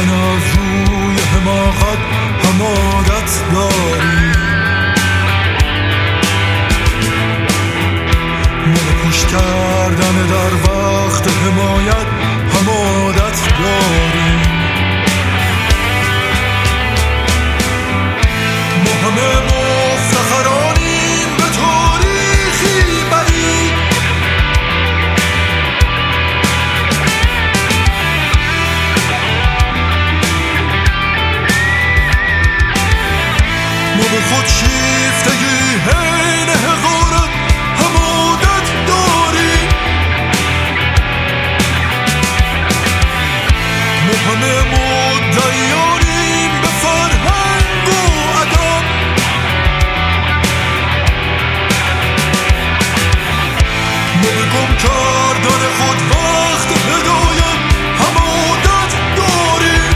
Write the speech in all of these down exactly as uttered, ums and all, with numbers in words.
کشیدن از روی حماقت حمادت داریم، ما پوش کردن در وقت حمایت حمادت داریم. ما همه مفتخرانیم به تاریخی بعید، ما به خود شیفتگی حین حقارت حمادت داریم. ما همه مدعیانیم به فرهنگ و ادب، ما به گم کردن خود وقت هدایت حمادت داریم.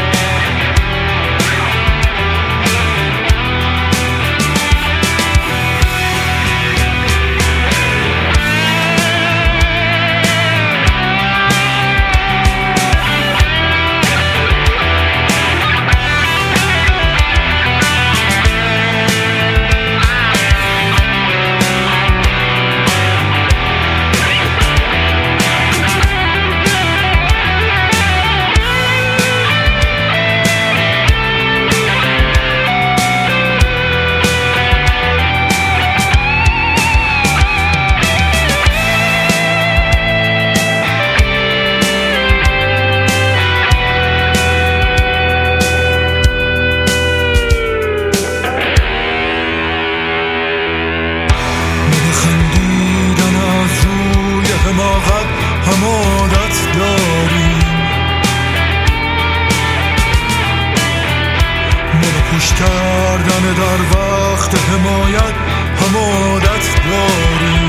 حماقت حمادت داریم، ما به پوش کردن در وقت حمایت حمادت داریم.